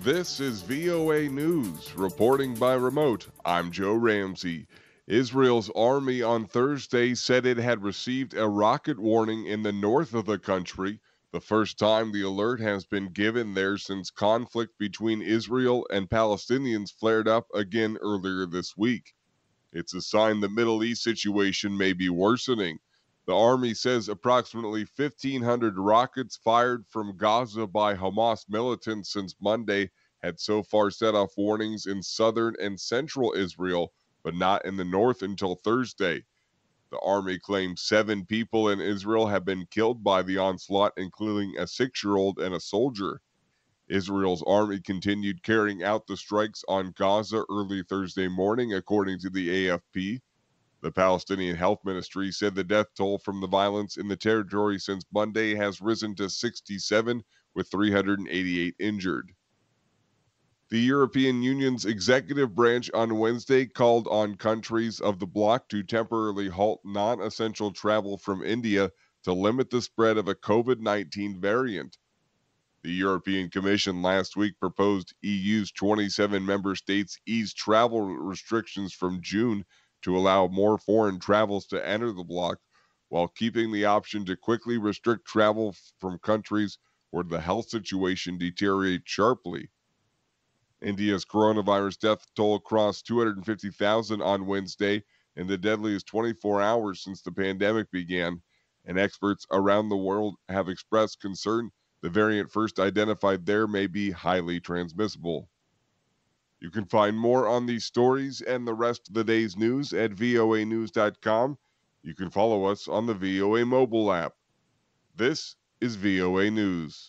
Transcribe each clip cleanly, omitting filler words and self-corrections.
This is VOA News, reporting by remote. I'm Joe Ramsey. Israel's army on Thursday said it had received a rocket warning in the north of the country, the first time the alert has been given there since conflict between Israel and Palestinians flared up again earlier this week. It's a sign the Middle East situation may be worsening. The Army says approximately 1,500 rockets fired from Gaza by Hamas militants since Monday had so far set off warnings in southern and central Israel, but not in the north until Thursday. The Army claims 7 people in Israel have been killed by the onslaught, including a 6-year-old and a soldier. Israel's army continued carrying out the strikes on Gaza early Thursday morning, according to the AFP. The Palestinian Health Ministry said the death toll from the violence in the territory since Monday has risen to 67, with 388 injured. The European Union's executive branch on Wednesday called on countries of the bloc to temporarily halt non-essential travel from India to limit the spread of a COVID-19 variant. The European Commission last week proposed EU's 27 member states ease travel restrictions from June to allow more foreign travels to enter the bloc, while keeping the option to quickly restrict travel from countries where the health situation deteriorates sharply. India's coronavirus death toll crossed 250,000 on Wednesday in the deadliest 24 hours since the pandemic began, and experts around the world have expressed concern the variant first identified there may be highly transmissible. You can find more on these stories and the rest of the day's news at voanews.com. You can follow us on the VOA mobile app. This is VOA News.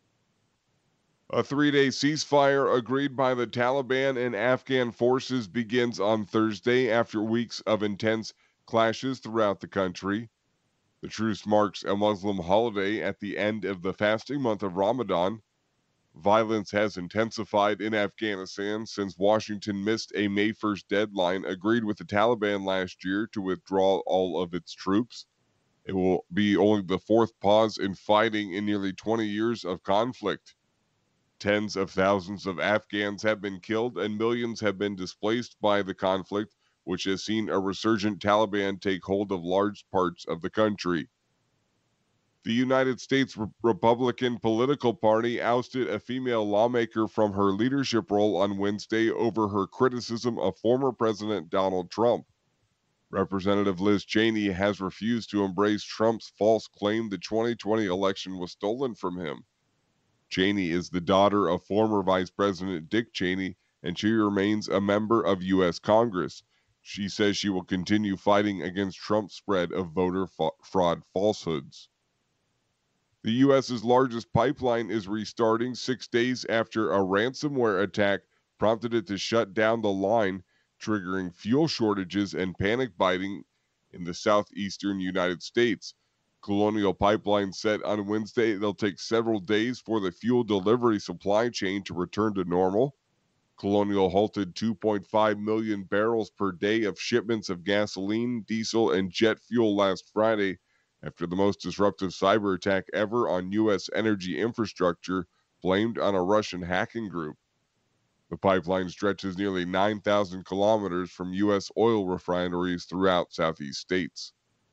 A 3-day ceasefire agreed by the Taliban and Afghan forces begins on Thursday after weeks of intense clashes throughout the country. The truce marks a Muslim holiday at the end of the fasting month of Ramadan. Violence has intensified in Afghanistan since Washington missed a May 1st deadline agreed with the Taliban last year to withdraw all of its troops. It will be only the 4th pause in fighting in nearly 20 years of conflict. Tens of thousands of Afghans have been killed and millions have been displaced by the conflict, which has seen a resurgent Taliban take hold of large parts of the country. The United States Republican political party ousted a female lawmaker from her leadership role on Wednesday over her criticism of former President Donald Trump. Representative Liz Cheney has refused to embrace Trump's false claim the 2020 election was stolen from him. Cheney is the daughter of former Vice President Dick Cheney, and she remains a member of U.S. Congress. She says she will continue fighting against Trump's spread of voter fraud falsehoods. The U.S.'s largest pipeline is restarting 6 days after a ransomware attack prompted it to shut down the line, triggering fuel shortages and panic buying in the southeastern United States. Colonial Pipeline said on Wednesday it'll take several days for the fuel delivery supply chain to return to normal. Colonial halted 2.5 million barrels per day of shipments of gasoline, diesel, and jet fuel last Friday after the most disruptive cyber attack ever on U.S. energy infrastructure, blamed on a Russian hacking group. The pipeline stretches nearly 9,000 kilometers from U.S. oil refineries throughout Southeast states.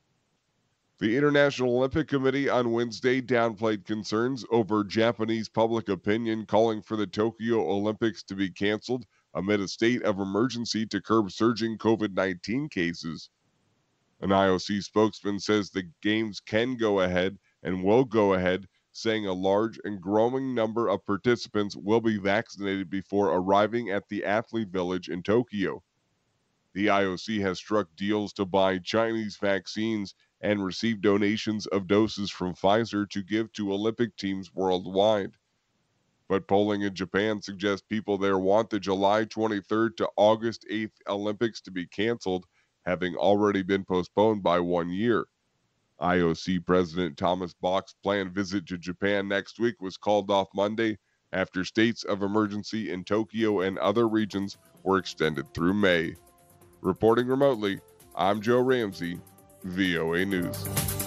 The International Olympic Committee on Wednesday downplayed concerns over Japanese public opinion calling for the Tokyo Olympics to be canceled amid a state of emergency to curb surging COVID-19 cases. An IOC spokesman says the games can go ahead and will go ahead, saying a large and growing number of participants will be vaccinated before arriving at the athlete village in Tokyo. The IOC has struck deals to buy Chinese vaccines and receive donations of doses from Pfizer to give to Olympic teams worldwide. But polling in Japan suggests people there want the July 23rd to August 8th Olympics to be canceled, having already been postponed by 1 year. IOC President Thomas Bach's planned visit to Japan next week was called off Monday after states of emergency in Tokyo and other regions were extended through May. Reporting remotely, I'm Joe Ramsey, VOA News.